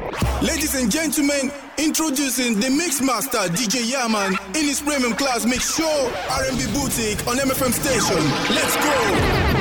Ladies and gentlemen, introducing the Mixmaster DJ Yaman in his premium class mix show, R&B Boutique on MFM station. Let's go!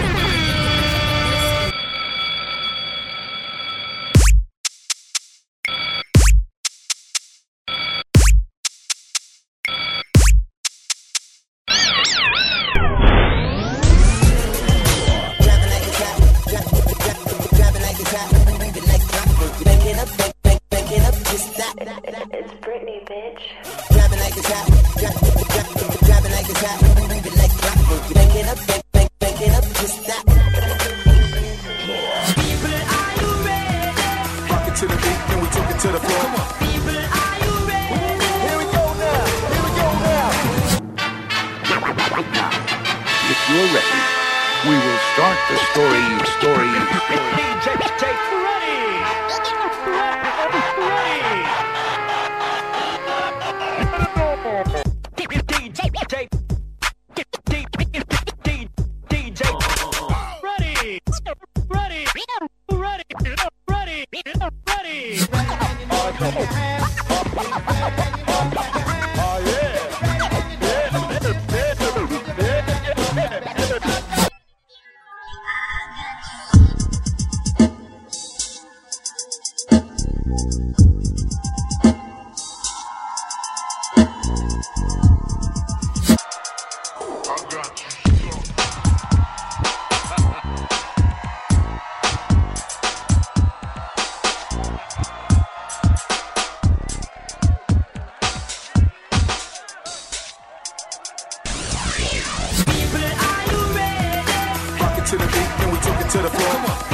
It's Britney, bitch. Driving like a trap, driving like a trap, moving like rock. Back it up, back it up, just that. People, are you ready? Rock it to the beat, then we took it to the floor. Come on. People, are you ready? Here we go now. If you're ready, we will start the story. DJ, take ready. To the beat, then we took it to the floor. Come on.